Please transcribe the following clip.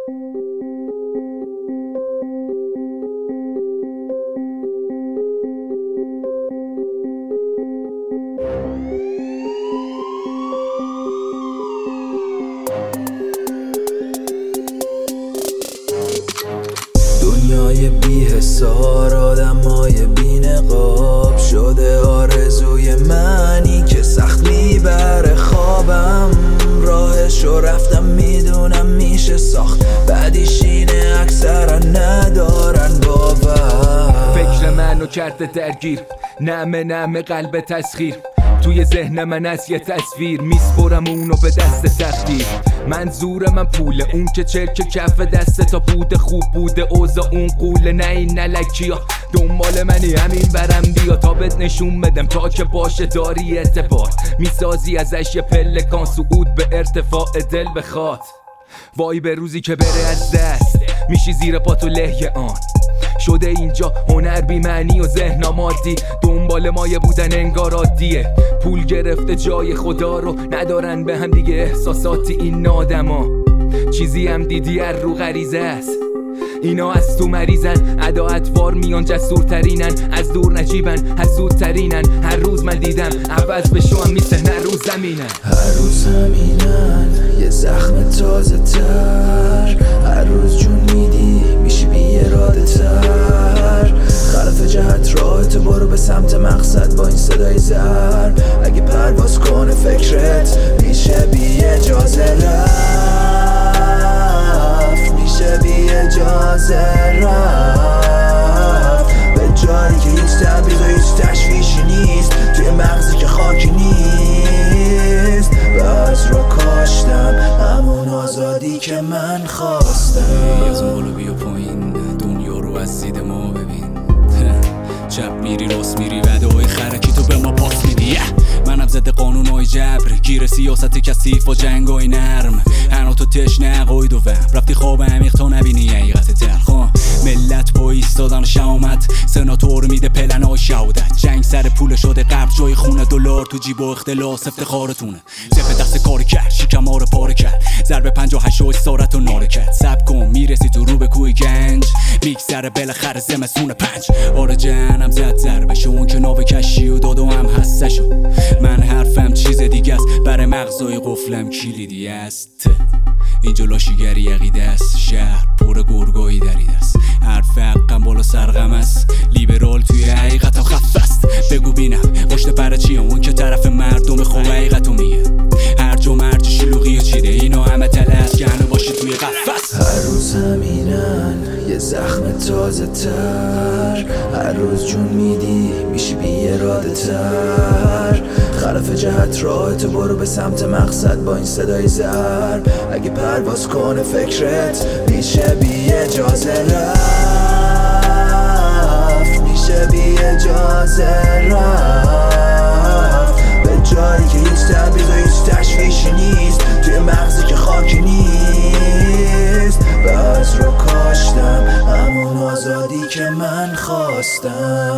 دنیای بی حسار، آدمای بی نقاب شده آرزوی منی که سخت میبره خوابم. راهشو رفتم میدونم میشه ساخت، بعدیش اینه اکثرا ندارن باور. فکر منو کرده درگیر، نعمه قلب تسخیر. توی ذهن من از یه تصویر میسپرم اونو به دست تقدیر. منظور من پوله، اون که چرک کف دست تا بوده خوب بوده اوضاع اون قوله. نه این نلکیا دنبال منی همین برم بیا تا بهت نشون بدم تا که باشه داری اعتبار. میسازی ازش یه پلکان صعود به ارتفاع دل بخواد. وای به روزی که بره از دست، میشی زیر پاتو لحیه آن. شده اینجا هنر بی معنی و ذهن مادی، دنبال مایه بودن انگار عادیه. پول گرفته جای خدا رو، ندارن به هم دیگه احساساتی این آدما. چیزی هم دیدی رو غریزه است، اینا از تو مریضن. عداعتوار میان جسورترینن، از دور نجیبن حسودترینن. هر روز من دیدم عوض به شو هم میسهنه رو زمینن. هر روز زمینن یه زخم تازه تر، هر روز جون میدی میشی بی اراده تر. خلف جهت راهت برو به سمت مقصد با این صدای زر. اگه پرواز کنه فکرت میشه بی اجازه رفت، میشه بی اجازه رفت به جایی که هیچ تبریز و هیچ تشویشی نیست، توی مغزی که خاکی نیست. بعض رو کاشتم همون آزادی که من خواستم. از اون بالا بیا پایین، دنیا رو از دید ما ببین. چپ میری راست میری، وعده‌های خرکی تو به ما پاس میدی. منم زده قانونای جبر، گیر سیاست کثیف و جنگای نرم. هنو تو تشنه قاید و وهم، رفتی خواب عمیق تا نبینی حقیقت تلخ. ملت با ایستادن شامت، سناتور میده پلنای شهادت. جنگ سر پول شده قبل جای خونه، دلار تو جیب و اختلاس افتخارتونه. زفه دست کار کرد، شکمار پاره کرد، ضرب 58 و اسارت و ناره کرد. سب کن میرسی تو رو به کوی گنج، میگذره بالاخره زمستون 5. آره جنم زد ضربشو، اون که ناو کشی و دادو هم هستشو. من حرفم چیز دیگه است، برای مغزای قفلم کلیدی است. اینجا لاشیگری عقیده است، شهر پر گرگایی دریده است. حرف حقم بالا سرغم است، لیبرال توی حقیقت خفه است. بگو بینم پشت پر چیه، اون که طرف مردم خوب حقیقتو میگه. هرج و مرج شلوغی و چیده، اینا همه تلت که هنو باشی توی قفس. هر روز زمینن یه زخم تازه تر، هر روز جون میدی میشی بی اراده تر. خلف جهت راهت برو به سمت مقصد با این صدای زر. اگه پرواز کنه فکرت میشه بی اجازه رفت، میشه بی اجازه رفت به جایی که هیچ تبریز و هیچ تشویشی نیست، توی مغزی که خاکی نیست. بعض رو کاشتم همون آزادی که من خواستم.